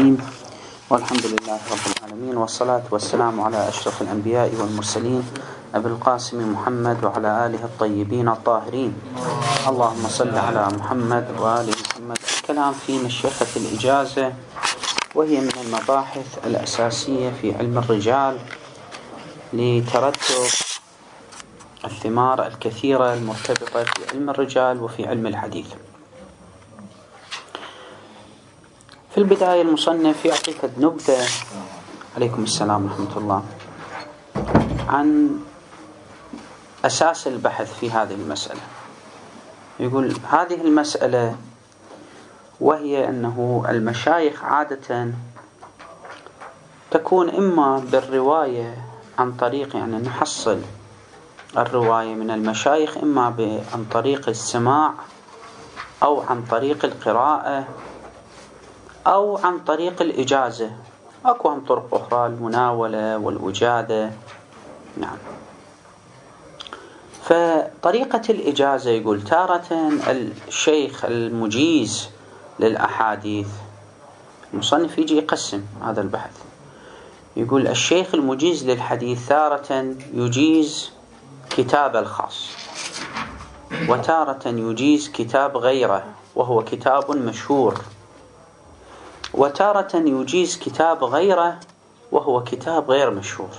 الرحيم والحمد لله رب العالمين والصلاة والسلام على أشرف الأنبياء والمرسلين أبي القاسم محمد وعلى آله الطيبين الطاهرين. اللهم صل على محمد وآل محمد. الكلام في مشيخة الإجازة، وهي من المباحث الأساسية في علم الرجال لترتب الثمار الكثيرة المرتبطة في علم الرجال وفي علم الحديث. في البداية المصنف يعطيك نبذة، عليكم السلام ورحمة الله، عن أساس البحث في هذه المسألة. يقول هذه المسألة وهي أنه المشايخ عادة تكون إما بالرواية عن طريق، يعني نحصل الرواية من المشايخ إما عن طريق السماع أو عن طريق القراءة أو عن طريق الإجازة. أكو هم طرق أخرى، المناولة والوجادة. نعم. فطريقة الإجازة يقول تارة الشيخ المجيز للأحاديث، المصنف يجي يقسم هذا البحث، يقول الشيخ المجيز للحديث تارة يجيز كتاب الخاص، وتارة يجيز كتاب غيره وهو كتاب مشهور، وتارة يجيز كتاب غيره وهو كتاب غير مشهور.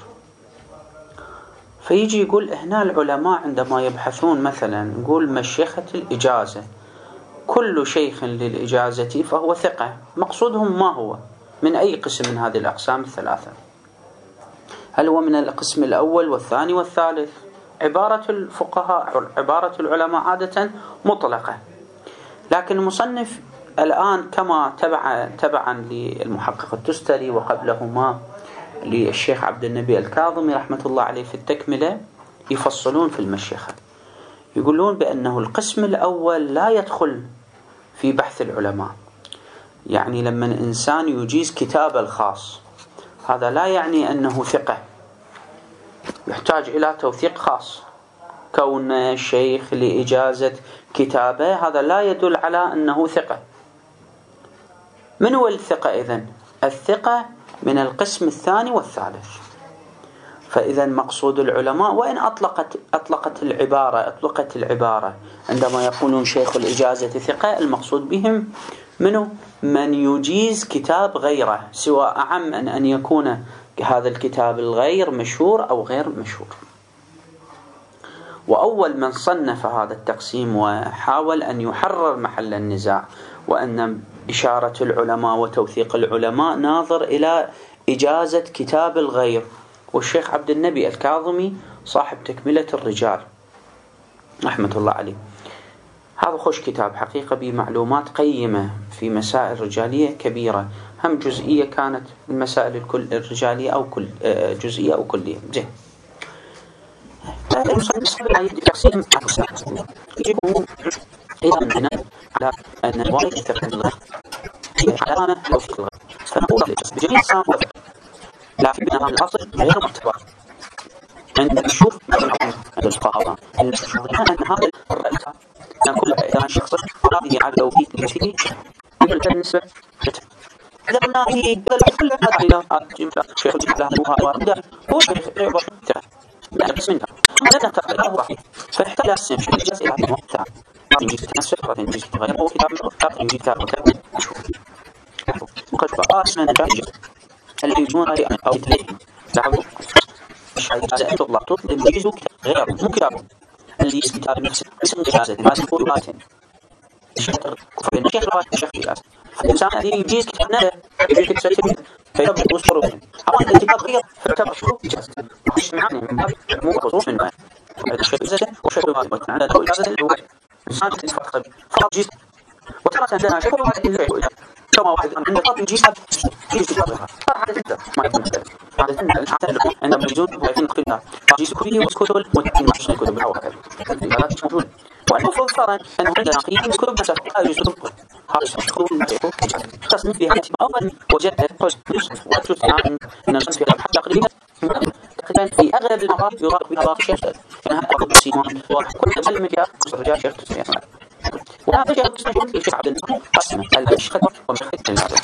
فيجي يقول هنا العلماء عندما يبحثون مثلا نقول مشيخة الإجازة، كل شيخ للإجازة فهو ثقة، مقصودهم ما هو؟ من أي قسم من هذه الأقسام الثلاثة؟ هل هو من القسم الأول والثاني والثالث؟ عبارة الفقهاء، عبارة العلماء عادة مطلقة، لكن المصنف الآن كما تبعا للمحقق التستري وقبلهما للشيخ عبد النبي الكاظمي رحمة الله عليه في التكملة، يفصلون في المشيخة، يقولون بأنه القسم الأول لا يدخل في بحث العلماء. يعني لما إنسان يجيز كتاب الخاص، هذا لا يعني أنه ثقة، يحتاج إلى توثيق خاص. كون الشيخ لإجازة كتابه هذا لا يدل على أنه ثقة. من هو الثقة إذن؟ الثقة من القسم الثاني والثالث. فإذا مقصود العلماء وإن أطلقت العبارة عندما يقولون شيخ الإجازة ثقة، المقصود بهم منه من يجيز كتاب غيره، سواء أعم أن يكون هذا الكتاب الغير مشهور أو غير مشهور. وأول من صنف هذا التقسيم وحاول أن يحرر محل النزاع وأن إشارة العلماء وتوثيق العلماء ناظر إلى إجازة كتاب الغير، والشيخ عبد النبي الكاظمي صاحب تكملة الرجال رحمة الله عليه. هذا خوش كتاب حقيقة بمعلومات قيمة في مسائل رجالية كبيرة، هم جزئية كانت المسائل الرجالية أو كل جزئية أو كلية. زين. إذا على أن الواحد يتكلم علامة توثيق الغير، فنقول بجميع السابق لكن بناء الأصل غير معتبر. عند نشوف عند الفقهاء أن هذا كل شخص هذه على توثيق الشيء بالنسبة إذا قلنا هي كل هذا شيخ الإسلام هو شيخ يعبر يعني بس منها لا تقبله واحد، فاحتاج أسم شيء جزء إلى هذا الثاني. ما يجي تنسب ولا يجي تغير، هو كتاب يجي كتاب مشهور. وقد بقى اسم الجاهل اللي يجون أو يتلهم لعبوا إجازة تطلب يجيزوا كتاب غير مو كتاب اللي يسمى كتاب نفسه اسم إجازة لازم يكون روايتين. الشيخ رواية الشيخ إجازة. الإنسان الذي يجيز كتاب نده يجيز كتاب فيربط وصفره. أما الكتاب غير فيعتبر شروط إجازة. مش معنى من باب مو خصوص من باب. الشيخ إجازة وشيخ رواية على له إجازة الرواية. إنسان تنفق طبيعي فقط جيز. وترى عندنا شيخ رواية الرواية. كما واحد عندنا قاضي يجيز كتابها. هذا جدا ما يكون مشكلة. هذا عندما يجوز ولكن قلنا يجيز كله وكتب المتن الكتب الأول. هذا مش موجود. والمفروض فرضا أنه عندنا قيم كتب مسافة لا يجوز كتب. هذا يدخل من تصنيف بها أولا وجدت قسم يوسف وتشوف عن أن التصنيف بها حتى تقريبا في أغلب المرات يراد بها باقي شيخ يعني هذا أبو سيمان وكل مسلم فيها رجال شيخ تسمية وهذا شيخ تسمية الشيخ عبد النبي قسم الشيخ ومشيخة الإجازة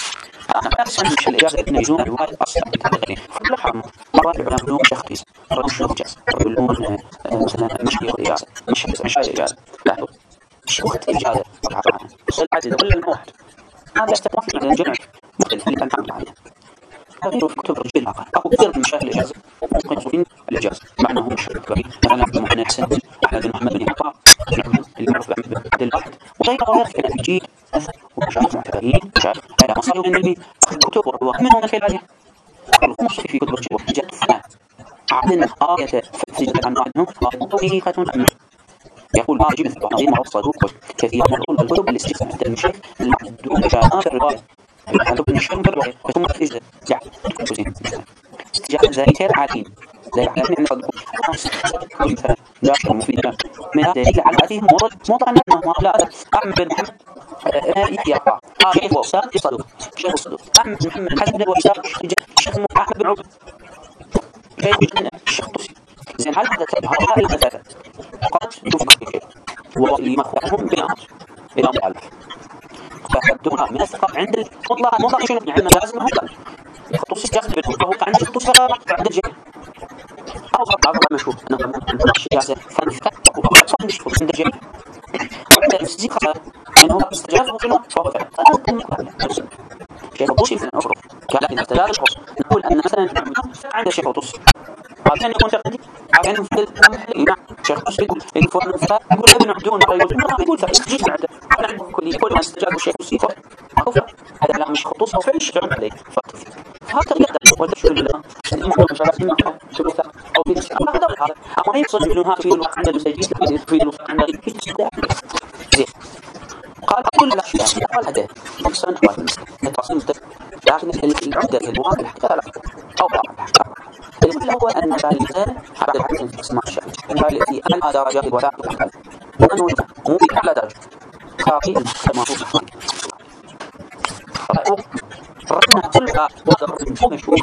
أنا أحسن مش الإجازة إنه يجون الرواية أصلا بتغيرين فلا حرام مرة يعملون شخص مرة يعملون جاز يقولون مثلا مش إجازة مش إجازة لا مش وقت إجازة بس العدد ولا الواحد هذا استثمار في الجمع مختلف اللي كان تعمل عليه هذا في كتب رجال العقل أو كثير من مشايخ الإجازة ممكن يصفين الإجازة مع أنه مش كبير مثلا عبد المحسن حسن أحمد بن محمد بن عطاء اللي معروف بعبد الواحد وغيره في الجيل ومشايخ معتبرين مشايخ على مصاري من العلم أخذ كتب ورواه منهم من خلالها الخمس في كتب رجال وحجة فلان عدن آية فزجت عن عنهم طريقة عنه يقول واجب الطعام والصدوق كثيرا من الكتب الاستثناء عند المشايخ المعدود شاءات الرواية الكتب المشايخ بالرواية ثم تجد يعني استجابة ذلك عادين زي عادين عند صدوق مثلا جاشر مفيدة من دليل على هذه موضع أنه لا أحمد بن محمد يقع شيخ وأستاذ صدوق شيخ الصدوق أحمد بن محمد حسن بن وأستاذ شيخ أحمد بن عبد شيخ الشيخ طوسي زين هل هذا هؤلاء المثالات قد تفكر شيء واللي مخوضهم بناء على فحدوها من الثقة عند مطلق شنو يعني لازم هو طوسي جاز بالنسبة هو عند الطوسي عند الجيل أو بعض مشهور أنه الشياسة فنفتح وأصلا مشهور عند الجيل وعند الفزيك أنه استجاز وقنه فهو شيخ طوسي مثلا أفرق لكن استجاز الحص نقول أن مثلا عند الشيخ طوسي عشان يكون شغلتي عشان في الأمر شيخ طوسي يقول إن فلان فلان يقول ابن عبدون يقول فجيت بعد أنا عندي كل ما استجاز الشيخ طوسي هذا لا مش خطوط أو فعل شغل عليه فهذا يقدر وتشوف الموضوع شغلات ما شغلته أو في هذا هذا أما يقصد إنه هذا في الوقت عند المسجد في الوقت عند زين قال كل الأشياء قال هذا أحسن التصميم لكن العدة المواد الحقيقة لا أو الحقيقة اللي هو أن الإنسان بعد الحديث في اسماء الشيء في أعلى درجات الولاء والحال وأنه مو في أعلى درجة كافي المعروف رأينا كلها وضع مشهور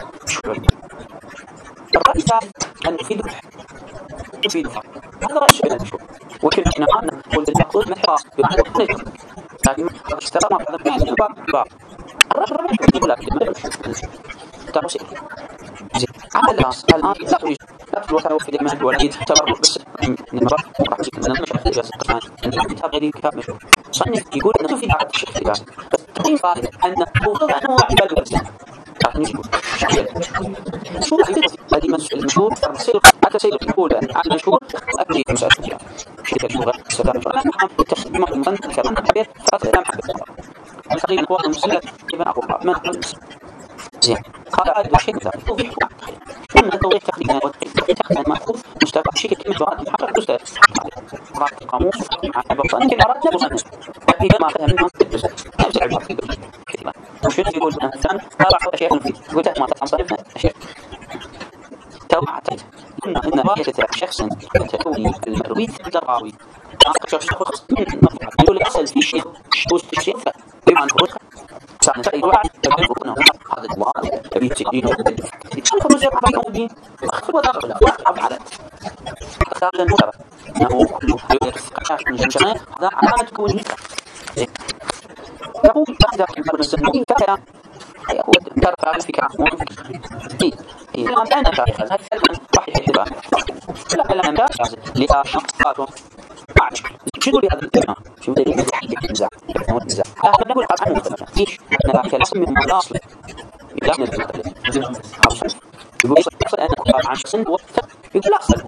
الرأي الثالث أن يفيد هذا رأي الشيء المشهور وكل احنا قلنا قلت المقصود من حراس لكن اشترى ما بعد من بعض الرأي يقول لك تعرف شيء زين على الناس الآن لا تريد لا تروح في المهد ولا تبرر بس من المرات راح تجيك أنا مش أحتاج جالس القرآن أن الكتاب غير كتاب مشهور صنف يقول أنه في بعض الشيء في جالس بس تقييم فائدة أنه هو عبادة الإسلام لكن يقول شو هذه المشهور حتى سيد يقول عن المشهور أبدي مسألة الجهاد شيء مشهور استخدام التخديم المفند كمان حبيت فترة لم حبيت الحقيقة أقوى المسألة ابن أبو بكر من زين هذا أيضا شيء ذلك توضيح من التوضيح تقريبا والتوضيح المأخوذ مشترك شيء كلمة بعض المحرر أستاذ بعض القاموس مع البطن يمكن أردنا بصنف وإذا ما فهمنا نرجع البطن كلمة وشيء يقول مثلا لا بعض أشياء مفيد قلت ما تفهم صنفنا أشياء توعتت إن رواية شخص تكوني المروي الدراوي شخص يقول لك أصل في شيء الشيء بما أنه سألنا سأل واحد يقول أنه هذا الله يبي تجينه يتشرف مزيد عباية أمودين أخذ وداخل لا أفعل أخذ المدرب أنه يدرس قشاش من جنشانه هذا علامة تكون زين يقول أحد أحد السنين فكرة يقول درس على الفكرة إيه الآن أنا شايف هذا الكلام راح يحتبه لا كلام جاهز لأشخاصهم شو تقول بهذا الكلام؟ شو دليل الحديث النزاع؟ النزاع. نقول قطعا مختلفة. ليش؟ أنا ذاك الاسم من الأصل. لا نقول أصل. يقول أصل أنا قطعا سن وقت يقول أصل.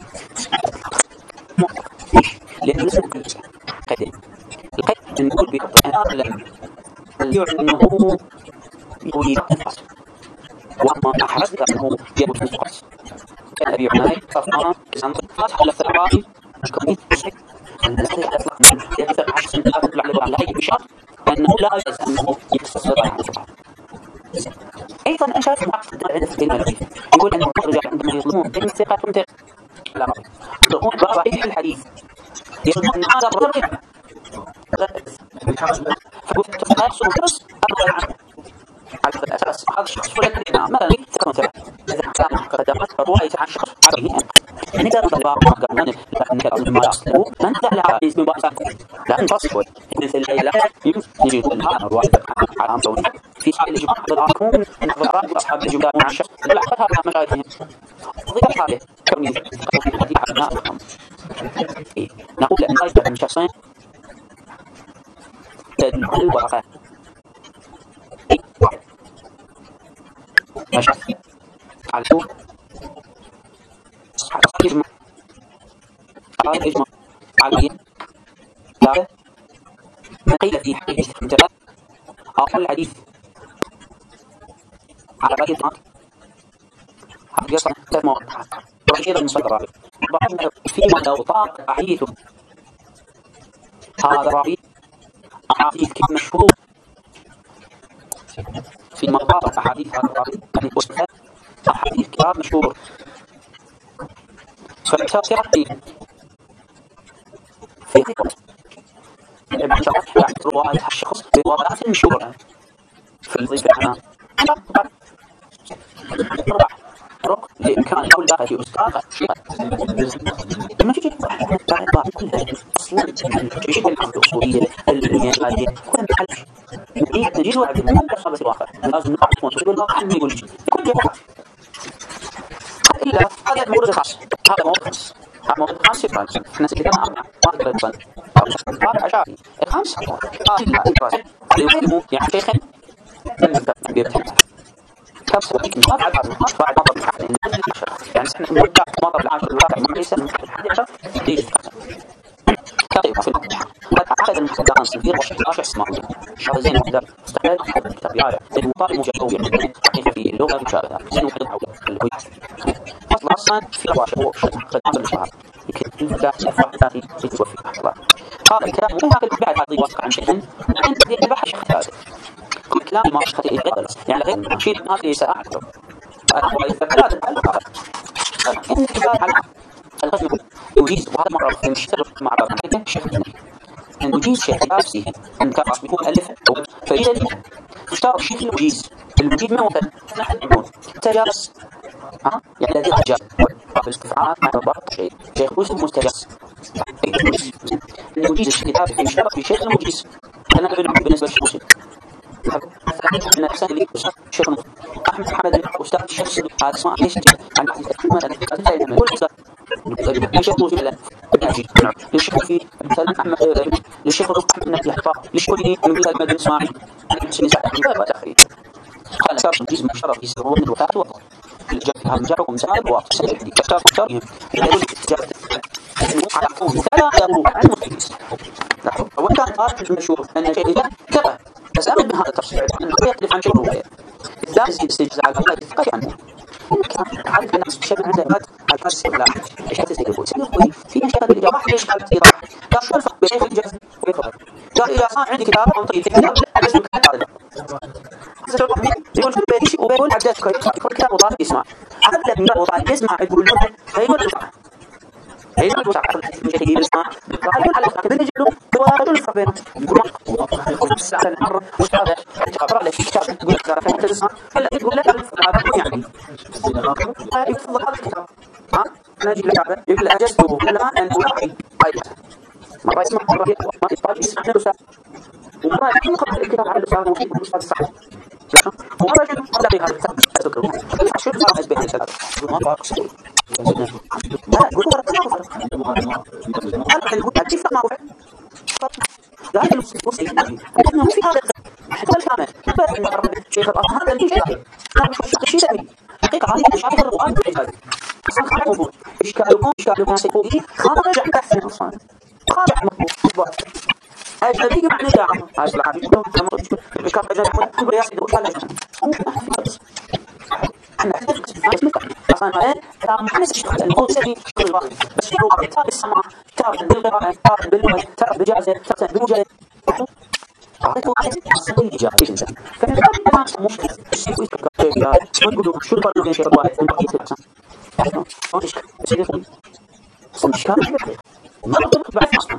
ليش؟ لأن الاسم كل اسم. قيد. القيد نقول بقطعا لم يعلن أنه يريد الفصل. وأما أحرزت أنه يبدو في الفصل. كان أبي عناي صفان كسان فتح على الثرائي كوني بشكل الذي أطلق من يكثر عشر سنوات تطلع له على هيك بشرط أنه لا يجوز أنه يتصدر عن الفقه. أيضا أنا شايف معقد عند في الملكي يقول أن الرجال عندما يظلمون بين الثقة وانت لا يظلمون بصحيح الحديث يظلمون أن هذا الرجل فقلت تفاصل بس أبغى عنه على أساس هذا الشخص ولا كلمة مثلا تكون ثلاث إذا كان قدمت رواية عن شخص عربي يعني إذا رضى الله قبلنا لأنك ما أصله فأنت لا عايز من بعض لا نفصل مثل لا يجي يقول هذا رواية عن صوت في سائل الإجماع ضدكم نظرات أصحاب الإجماع مع الشخص لعقدها مع مشايخهم ضد هذه كوني الحديث عن أبنائهم نقول أن غيبة من شخصين تدل الورقة مشايخ على شو أصحاب الإجماع على مين لا قيل في حديث ثلاث أقل الحديث على باقي الطاقة هذا يصل ثلاث مواقع وكثيرا من صدر الرابط فيما لو طاق أحاديث هذا الرابط أحاديث كم مشهور فيما طاق أحاديث هذا الرابط يعني وصفها أحاديث كتاب مشهور فالكتاب سيرتي في رواية الشخص بروايات مشهورة في الوظيفة الآن رق كان أول داخل في أستاذ لما تجي بعد كلها شيء الأصولية العلمية كلها محل نجيز واحد من الأصابة الواقع لازم نعرف ونقول الواقع عنه يقول كل جواب إلا هذا موضوع خاص هذا موضوع خاص هذا موضوع خاص يفعل احنا سيدنا ما نقدر نفعل هذا عشائي الخامس يعني شيخين كبسة ما بعد بعد مطر الحاجة يعني احنا نرجع مطر العاشر الواقع من ليس من 11 تيجي كيف في الامتحان هذا المحدثان صغير و11 اسمه هذا زين وحده استقلال كتاب يعرف المطالب مجرد يعني في اللغة مشابهة زين وحده حول الكويت أصلا في رواشة خدمات المشاهد يمكن لا يفرح ذاتي يتوفي الله هذا الكلام مو هذا بعد هذا يوافق عن شيء أنت دي البحث شيخ هذا كل كلام ما شخص يتغير يعني غير شيء ما في ساعة إن كتاب على الخدمة يجيز وهذا مرة نشتغل مع بعض شيخ أن يجيز شيء نفسه أن كان أصبحه مؤلفا أو فريدا اشترط شيء المجيز ما هو نحن نقول تجاوز يعني الذي تجاوز بالاستفعال مع بعض شيء شيخ اسمه مستجاز يجيز الكتاب في اشترط في شيء المجيز أنا بالنسبة للشيخ أنا أحسن لي شيخ أحمد محمد أستاذ الشخص هذا اسمه ليش عن مثلا كل أستاذ ليش يقول مثلا ليش في مثلا أحمد ليش يقول أحمد نبي يحفظ ليش يقول لي من هذا المدرس معي أنا حسين ساعة لا تأخير قال أساس جزء مشترك في سرور من الوفاة والضغط الجهة هذا مجرد ومسائل واضح سنة كتاب مشترك يقول على قوم ثلاثة يروح عن مخيص وكان قارئ المشهور أن شيء إذا كذا بس أبد من هذا التفصيل أنه يختلف عن شيء الرواية إذا يزيد استجزاء على الله يتفقه عنه كان عارف الناس بشكل عنده بعد على الفاس لا إيش هتسيقول سيقول في شيء اللي جاء ليش قال تيرا قال شو الفرق بين شيخ الجهة ويفضل قال إذا صار عندي كتاب عن طريق الكتاب لازم كتاب يقول في البيت وبيقول عدات كل كتاب وطالب يسمع حتى من وطالب يسمع يقول له هيقول هيقول له مش هيجي يسمع يقول على كده نجي له هو رجل فبين يقول الساعة المرة وهذا تقرأ له في كتاب يقول لك ترى تسمع هلا يقول لك هذا يعني يفضل هذا الكتاب نجي لك يقول أجزته الآن أن أوحي مرة يسمع مرة ما يطلع يسمع له ساعة ومرة يقرأ الكتاب على لسانه ومش صح ومرة يجي يطلع هذا الكتاب شو صار أسبوع ثلاثة ما بعرف لا يقول أنا الحين قلت كيف ما أعرف لا الوصي أنه في هذا كل كامل شيخ هذا اللي شيء أنا مش شيء ثاني حقيقة هذه مشاكل القرآن أصلا خارج إشكالكم سيقولي خارج عن بحثنا أصلا خارج عن مطلوب أجنبي معنى جاعة هذا العادي يقولون إشكال أجنبي كبر ياسد وكان أجنبي أنا أصلا أنا استشهد أن هو سبي كل واحد بس في روح كتاب السماء كتاب بالقراءة كتاب بالوجه كتاب بجازة كتاب بمجرد أعطيته أصلا الإجابة إيش إنسان فأنا أنا مشكلة الشيء يتكلم شو تقولوا شو الفرق بين شيء رواية وبقية الأحسن ما إشكال الشيء يقول أصلا إشكال ما أقدر بعد أصلا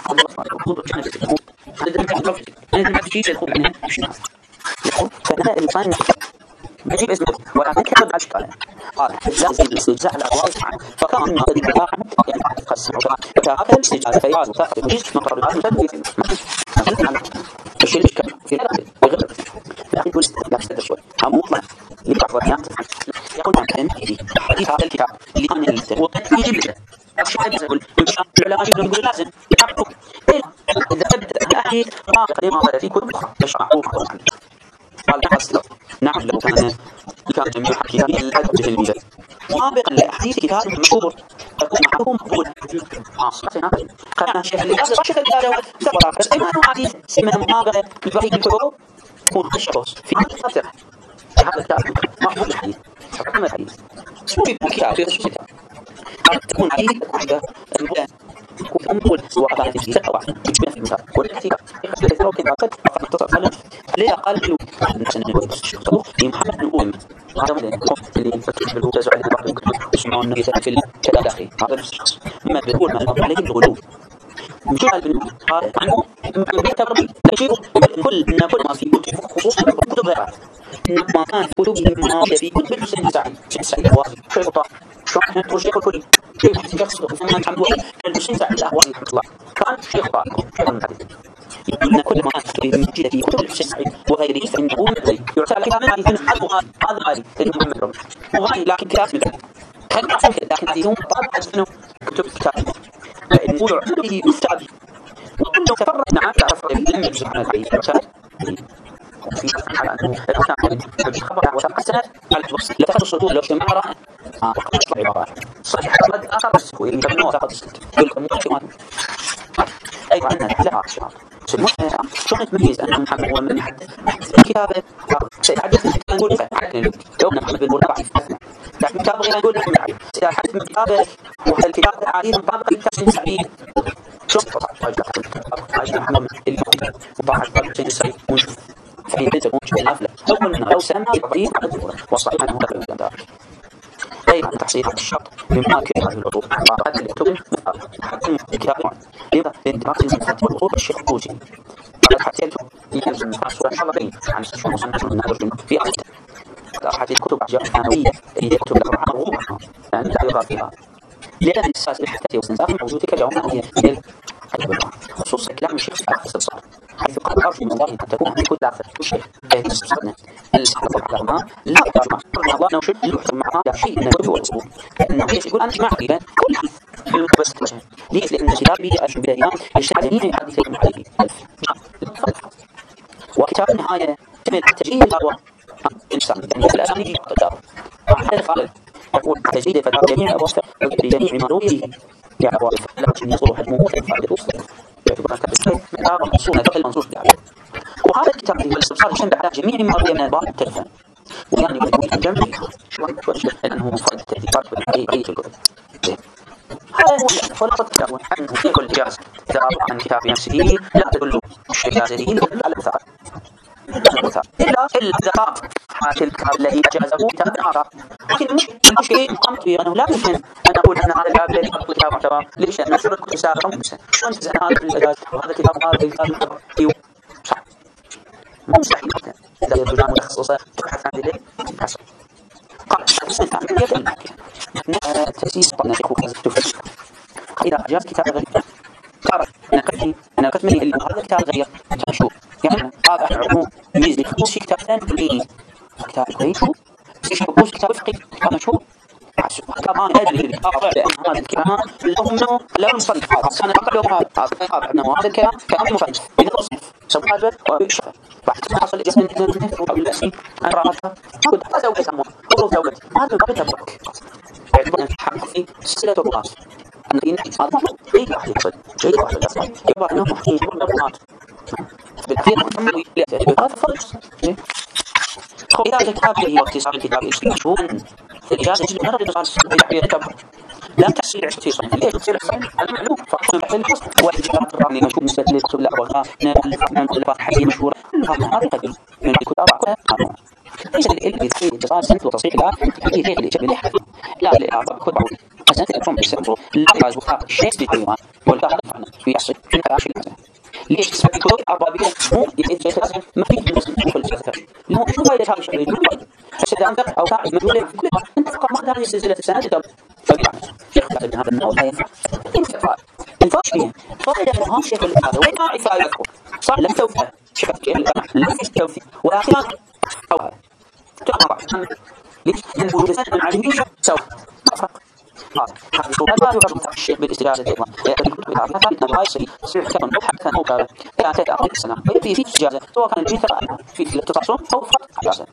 أنا شيء يقول أنا فأنا الإنسان بجيب اسمه ولكن كيف على اشكاله قال لازم الاستجزاء على واضح فكان من هذه الواقع يعني تقسم وكان الاستجزاء فياز وتاخذ جزء من قرارات تنفيذ الشيء الاشكال في هذا لكن يقول لا تستدر شوي هم مطلع لبعض الناس يقول عن كلمة حديث هذا الكتاب اللي أنا قلته ويجيب لك الشيء يقول العلماء يقول لازم يحققوا إذا بدأ أحاديث رافقة لما ورد في كتب أخرى مش معروفة عنه قال نعم لو كان جميع كتاب الأدب الجليل سابقا لأحاديث كتاب مشهور تكون معه مقبول كان الشيخ اللي أصل الشيخ الأدب سبرا فسمعنا حديث سمعنا مقابلة البحث بالكتب يكون الشخص في هذا الكتاب مقبول الحديث حكم الحديث سوري الكتاب في الكتاب تكون حديث واحدة المبان وأمول وقع في ثقة واحدة في المثال والكتاب يختلف لو كذا قد اختصر ليه قال في محمد بن أم هذا اللي يفتح بالهوجة عليه بعض الكتب يسمعون النبي في الكلام الأخير هذا نفس الشخص ما بيقول ما يقول عليه الغلو مجال بن قال عنه بيعتبر كل ما في كتب خصوصا كتب غيرها ما كان كتب ما في كتب الحسين سعيد الأهوازي شيخ طه شلون احنا شيخ الكلي شيخ شخص محمد حمد وهب الحسين سعيد الأهوازي رحمه الله كان شيخ طه شيخ المحدث يقول كل ما كانت موجودة في كتب الحسين سعيد وغيره فإنه مثلي يرسل كتاب ما يكون هذا غالي لأنه محمد رمش وغالي لكن كتاب مثل كان أحسن لكن هذه هم طبعا أنه كتب الكتاب لأنه يعتبر مفتعب وأنه تفرق نعم تفرق لم يجزم عن الحديث وفي على أنه كان الخبر وثاق السند على الوصف لا تخص الصدور لو اجتمع رأى وقد أشبع عبارات صحيح قد آخر بس هو يتبنى وثاق السند يقول مؤشرات أيضا أنها لها أشراط شلون تميز أن محمد هو من يحدث كتابه سيحدث من كتاب نقول يوم محمد بن مرتبع لكن كتابه غير نقول محمد علي سيحدث من كتابه والكتاب العديد مطابق لكتاب سعيد شلون عايز محمد اللي مطابق لكتاب سعيد ونشوف فهي تكون الأفلة لو سمى يعطيه على الدولة والصحيح أنه هذا الكلام ذلك أيضا تحصيل هذا الشرط مما كان هذه العطوف بعد الكتب حتى الكتاب لذا لانتباق المفاتيح والعطوف الشيخ الطوسي حتى يلزم الصورة حضرين عن مصنف النادر في أحد الكتب أحجار الثانوية هي كتب الأربعة مرغوبة لأن لا يغار فيها لأن الأساس الحتى واستنساخ موجود كجوامع هي خصوصا كلام الشيخ في آخر الصدر حيث قال أرجو من الله أن تكون عندي كل عثر الشيخ نستطيع السحر على لا ترجمع الله نوشد يحكم معها لا شيء من الكتب والأصول إنه ليش يقول أنا جمع تقريبا كل حديث بس تكلم ليش لأن كتاب بيجي أشبه بالأيام يشتغل جميع حديثين عليه وكتاب النهاية تمل تجريد الأرواح الإنسان يعني الأسان يجي تجارب هذا قال يقول تجريد فتاة جميع الأرواح بجميع ما رويه يعني أرواح لكن يصور حجمه فائدة الوصول يعتبر كتاب من أعظم أصول هذا المنصوص يعني وهذا الكتاب هو الاستبصار يشمل على جميع ما روي من الأنباء المختلفة ويعني يكون الجمع شوي لأنه مفرد التهديدات والحقيقية الكتب هذا هو خلاصة الكتاب أنه في كل إجازة إذا أردت عن كتاب نفسه لا تدل الإجازة دي على الوثاق إلا إذا كان هذا الكتاب الذي أجازه كتاب آخر لكن المشكلة قامت به أنه لا يمكن أن أقول أن هذا الكتاب الذي أقول كتاب معتبر ليش أن نشر كتب سابقة ممكن شلون تزن هذا الإجازة وهذا الكتاب وهذا الكتاب صح مو مستحيل إذا يبدو متخصصة تبحث عن ذلك تبحث قال تأسيس طبعا شيخ وكذا إذا أجاز كتاب غير تعرف أنا كنت مني اللي هذا الكتاب غير كان شو يعني هذا عموم يميز لي خصوصي كتاب ثاني كتاب غير شو خصوصي كتاب فقهي كتاب مشهور كمان أدري لأن هذا الكلام لهم لا مصنف هذا أنا أقرأ لهم هذا أنه هذا الكلام كلام مصنف إذا تصنف سوف هذا وبيشفى بعد ما حصل لي جسم بالأسي أنا رأيتها أقول هذا زوجة أمور أقول زوجة هذا قبل تبرك يعتبر أن حقي سلسلة الرؤاس أن هذا مطلوب شيء واحد يقصد شيء واحد يقصد يعتبر أنه محكي يقول الرؤاس بالأخير هذا فرق إذا الكتاب هي اختصار الكتاب مشهور الإجازة تجد مرة اختصار الكتاب لا تحصيل عشت في صنف ليش تصير حصين هذا معلوم فقط تحصيل الحصن والإجابات الرقمية مشهور مستدل كتب الأربعة من الألفات الحديثة مشهورة هذه قديم من الكتب الأربعة كلها ليس العلم يتحصيل اتصال سنة وتصحيح لا هي غير الإجابة ليه حديث لا الأعضاء كتب عودي أسنة الأفهم بالسنة لا يعز وفاق الشيكس بالديوان والكاهل فعلا في عصر من كراش المعنى ليش تسمع الكتب الأربعة مو يتحصل ما في المسلم في الجزائر لأنه شو فايدة هذا الشيء حسد عندك أو فاعل مجهول في كل أنت فقط ما هذه سلسلة السنة كتب فبيع شيخ من هذا النوع لا ينفع ينفعش فيه فائدة من هذا الشيخ هذا وين راعي فائدته صار لم توفى شفت كيف لم توفى ولكن أو هذا ليش؟ لأن وجود السند من عدمه سوى فرق. هذا لا يعرف الشيخ بالاستجازة أيضا. الكتب هذا ثابت أنه هاي يصير كان حتى أو كان إلى تلك أقل السنة في استجازة سواء كان الجيل في التصرف أو فرق إجازة.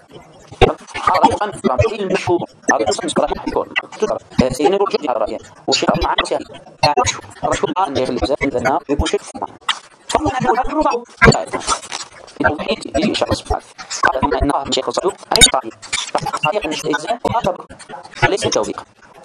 هذا أيضا في المشهور هذا يصير صراحة يكون سيدنا الرجل هذا رأيه والشيخ مع نفسه رشوق أن يخلي عندنا يكون شيء فضلا أنه الربع التوحيد يجي إن شاء الله سبحانه قال أن الله شيخ الصدوق أي صحيح صحيح أن الاستجزاء وهذا ليس توثيق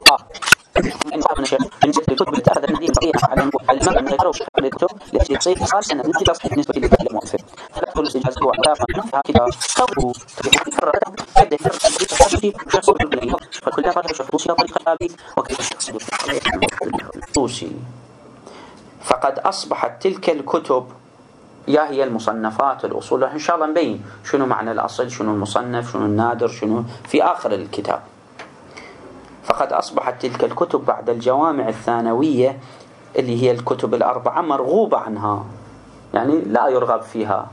من صاحب الشيخ من جد الكتب تأخذ النبي صحيح على المرء من غيره وشيخ على الكتب لأجل تصير خالص أن النتيجة صحيح بالنسبة للمؤثر فلا تقول الاستجازة هو أعتاف كذا خوه تفرق كده يفرق شخص بالبنية فكل ده فرق شخصوصي طريقة أبي وكيف الشخص شخصوصي. فقد أصبحت تلك الكتب يا هي المصنفات الأصول إن شاء الله نبين شنو معنى الأصل شنو المصنف شنو النادر شنو في آخر الكتاب. فقد أصبحت تلك الكتب بعد الجوامع الثانوية اللي هي الكتب الأربعة مرغوبة عنها يعني لا يرغب فيها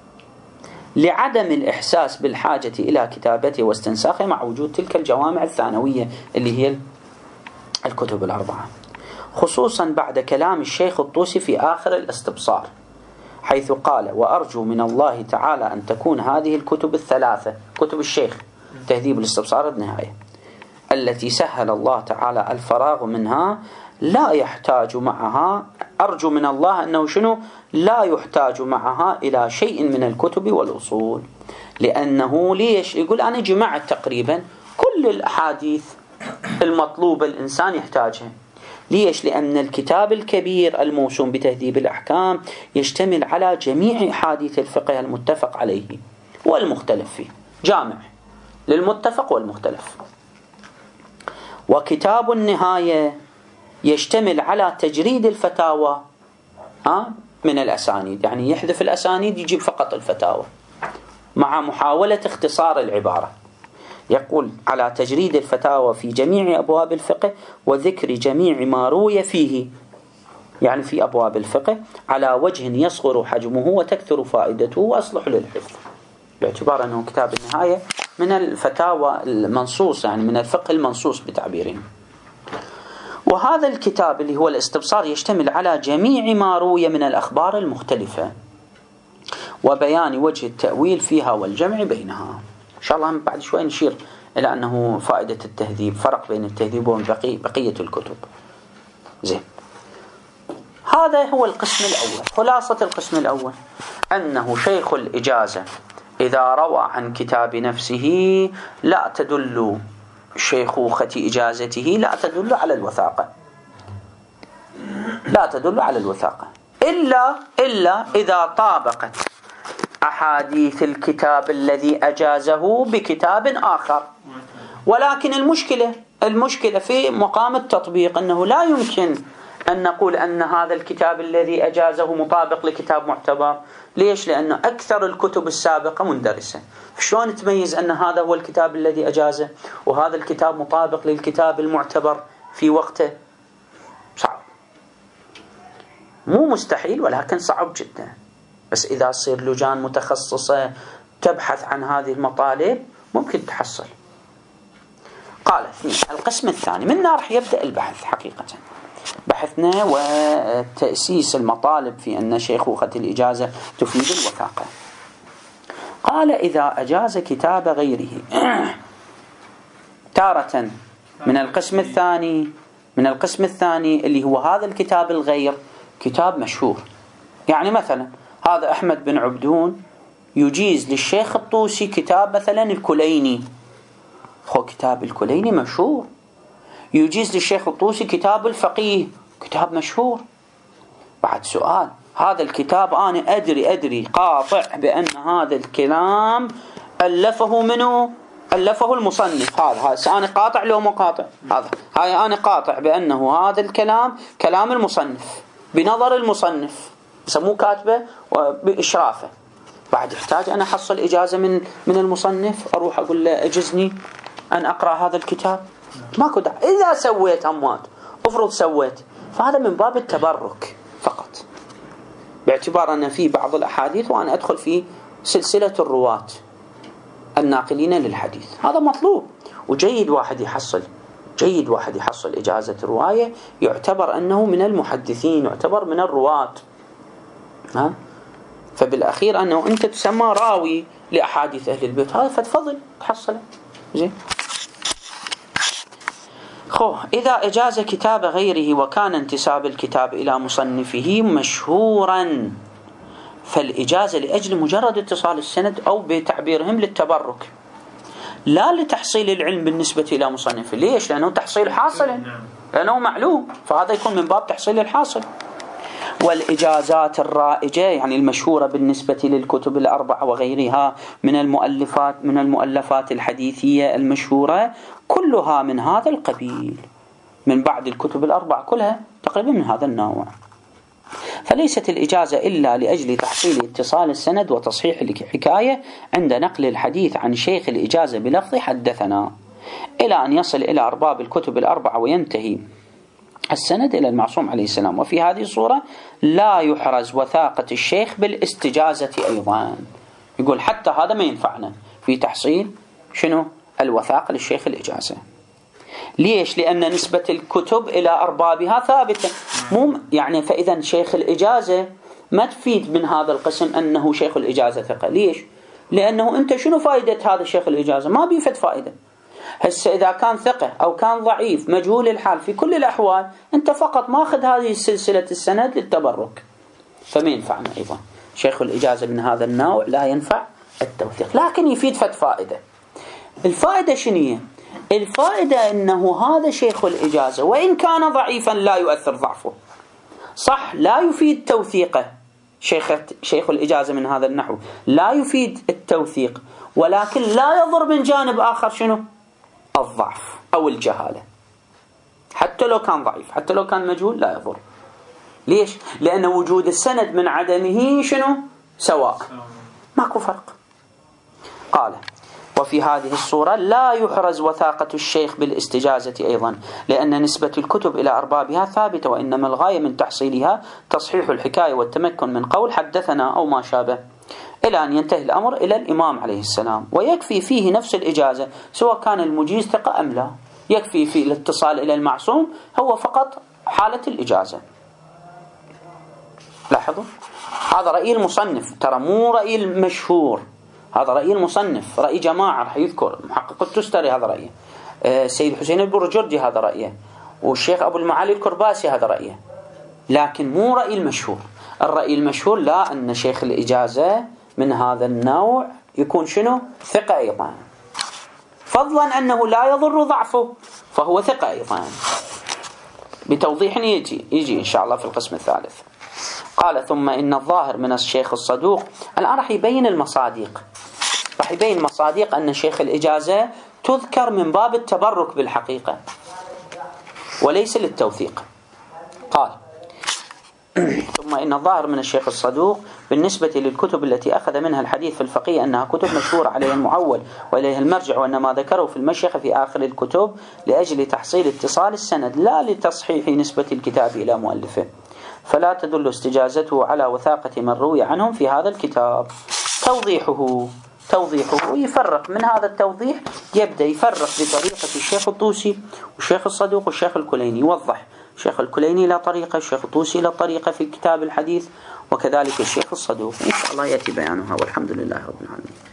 لعدم الإحساس بالحاجة إلى كتابته واستنساخه مع وجود تلك الجوامع الثانوية اللي هي الكتب الأربعة، خصوصا بعد كلام الشيخ الطوسي في آخر الاستبصار حيث قال وأرجو من الله تعالى أن تكون هذه الكتب الثلاثة كتب الشيخ تهذيب الاستبصار النهاية التي سهل الله تعالى الفراغ منها لا يحتاج معها أرجو من الله أنه شنو لا يحتاج معها إلى شيء من الكتب والأصول لأنه ليش يقول أنا جمعت تقريبا كل الأحاديث المطلوبة الإنسان يحتاجها. ليش؟ لأن الكتاب الكبير الموسوم بتهذيب الأحكام يشتمل على جميع أحاديث الفقه المتفق عليه والمختلف فيه جامع للمتفق والمختلف. وكتاب النهاية يشتمل على تجريد الفتاوى من الأسانيد يعني يحذف الأسانيد يجيب فقط الفتاوى مع محاولة اختصار العبارة. يقول على تجريد الفتاوى في جميع أبواب الفقه وذكر جميع ما روي فيه يعني في أبواب الفقه على وجه يصغر حجمه وتكثر فائدته وأصلح للحفظ باعتبار أنه كتاب النهاية من الفتاوى المنصوص يعني من الفقه المنصوص بتعبيرهم. وهذا الكتاب اللي هو الاستبصار يشتمل على جميع ما روي من الأخبار المختلفة وبيان وجه التأويل فيها والجمع بينها. إن شاء الله بعد شوي نشير إلى أنه فائدة التهذيب فرق بين التهذيب وبقية الكتب. زين هذا هو القسم الأول. خلاصة القسم الأول أنه شيخ الإجازة إذا روى عن كتاب نفسه لا تدل شيخوخة إجازته لا تدل على الوثاقة لا تدل على الوثاقة إلا إذا طابقت أحاديث الكتاب الذي أجازه بكتاب آخر. ولكن المشكلة في مقام التطبيق أنه لا يمكن أن نقول أن هذا الكتاب الذي أجازه مطابق لكتاب معتبر. ليش؟ لأن أكثر الكتب السابقة مندرسة. شلون تميز أن هذا هو الكتاب الذي أجازه وهذا الكتاب مطابق للكتاب المعتبر في وقته؟ صعب، مو مستحيل ولكن صعب جدا. بس إذا تصير لجان متخصصة تبحث عن هذه المطالب ممكن تحصل. قال القسم الثاني منا رح يبدأ البحث. حقيقة بحثنا وتأسيس المطالب في أن شيخوخة الإجازة تفيد الوثاقة. قال إذا أجاز كتاب غيره تارة من القسم الثاني اللي هو هذا الكتاب الغير كتاب مشهور. يعني مثلا هذا أحمد بن عبدون يجيز للشيخ الطوسي كتاب مثلا الكليني، هو كتاب الكليني مشهور. يجيز للشيخ الطوسي كتاب الفقيه كتاب مشهور. بعد سؤال هذا الكتاب أنا أدري قاطع بأن هذا الكلام ألفه منه ألفه المصنف. هذا أنا قاطع لو مقاطع هاي أنا قاطع بأنه هذا الكلام كلام المصنف بنظر المصنف سموه كاتبه وبإشرافه. بعد يحتاج أنا أحصل إجازة من المصنف أروح أقول له أجزني أن أقرأ هذا الكتاب؟ ماكو داعي. إذا سويت أموات أفرض سويت فهذا من باب التبرك فقط باعتبار أن في بعض الأحاديث وأنا أدخل في سلسلة الرواة الناقلين للحديث. هذا مطلوب، وجيد واحد يحصل إجازة الرواية، يعتبر أنه من المحدثين، يعتبر من الرواة. فبالأخير أنه أنت تسمى راوي لأحاديث أهل البيت، هذا فتفضل تحصله. زين. إذا أجاز كتاب غيره وكان انتساب الكتاب إلى مصنفه مشهورا، فالإجازة لأجل مجرد اتصال السند أو بتعبيرهم للتبرك، لا لتحصيل العلم بالنسبة إلى مصنفه. ليش؟ لأنه تحصيل حاصل، لأنه معلوم، فهذا يكون من باب تحصيل الحاصل. والإجازات الرائجة يعني المشهورة بالنسبة للكتب الأربعة وغيرها من المؤلفات الحديثية المشهورة، كلها من هذا القبيل، من بعد الكتب الأربعة كلها تقريبا من هذا النوع. فليست الإجازة إلا لأجل تحصيل اتصال السند وتصحيح الحكاية عند نقل الحديث عن شيخ الإجازة بلفظ حدثنا، إلى أن يصل إلى أرباب الكتب الأربعة وينتهي السند إلى المعصوم عليه السلام. وفي هذه الصورة لا يحرز وثاقة الشيخ بالاستجازة أيضا. يقول حتى هذا ما ينفعنا في تحصيل الوثاقة للشيخ الإجازة. ليش؟ لأن نسبة الكتب إلى أربابها ثابتة، يعني فإذا شيخ الإجازة ما تفيد من هذا القسم أنه شيخ الإجازة ثقة. ليش؟ لأنه أنت شنو فائدة هذا شيخ الإجازة؟ ما بيفيد فائدة. هسه إذا كان ثقة أو كان ضعيف مجهول الحال، في كل الأحوال أنت فقط ماخذ هذه السلسلة السند للتبرك، فما ينفعنا أيضا. شيخ الإجازة من هذا النوع لا ينفع التوثيق، لكن يفيد فائدة. الفائدة شنية؟ الفائدة أنه هذا شيخ الإجازة وإن كان ضعيفا لا يؤثر ضعفه. صح، لا يفيد توثيقه، شيخ الإجازة من هذا النحو لا يفيد التوثيق، ولكن لا يضر من جانب آخر الضعف أو الجهالة. حتى لو كان ضعيف، حتى لو كان مجهول، لا يضر. ليش؟ لأن وجود السند من عدمه سواء، ماكو فرق. قال: وفي هذه الصورة لا يحرز وثاقة الشيخ بالاستجازة أيضا، لأن نسبة الكتب إلى أربابها ثابتة، وإنما الغاية من تحصيلها تصحيح الحكاية والتمكن من قول حدثنا أو ما شابه، إلى أن ينتهي الأمر إلى الإمام عليه السلام. ويكفي فيه نفس الإجازة سواء كان المجيز ثقة أم لا، يكفي في الاتصال إلى المعصوم هو فقط حالة الإجازة. لاحظوا، هذا رأي المصنف، ترى مو رأي المشهور، هذا رأي المصنف، رأي جماعة رح يذكر محقق التستري هذا رأيه، السيد حسين البرجردي هذا رأيه، والشيخ أبو المعالي الكرباسي هذا رأيه، لكن مو رأي المشهور. الرأي المشهور لا، أن شيخ الإجازة من هذا النوع يكون ثقة أيضا، فضلا أنه لا يضر ضعفه، فهو ثقة أيضا، بتوضيح يجي إن شاء الله في القسم الثالث. قال: ثم إن الظاهر من الشيخ الصدوق، الآن رح يبين المصادق، رح يبين مصادق أن شيخ الإجازة تذكر من باب التبرك بالحقيقة وليس للتوثيق. قال: ثم إن الظاهر من الشيخ الصدوق بالنسبة للكتب التي أخذ منها الحديث في الفقيه أنها كتب مشهورة عليها المعول وإليها المرجع، وأن ما ذكره في المشيخة في آخر الكتب لأجل تحصيل اتصال السند لا لتصحيح نسبة الكتاب إلى مؤلفه، فلا تدل استجازته على وثاقة من روي عنهم في هذا الكتاب. توضيحه يفرق من هذا التوضيح، يبدأ يفرق بطريقة الشيخ الطوسي والشيخ الصدوق والشيخ الكليني، يوضح الشيخ الكليني لا طريقة، الشيخ الطوسي لا طريقة في كتاب الحديث، وكذلك الشيخ الصدوق. إن شاء الله يأتي بيانها، والحمد لله رب العالمين.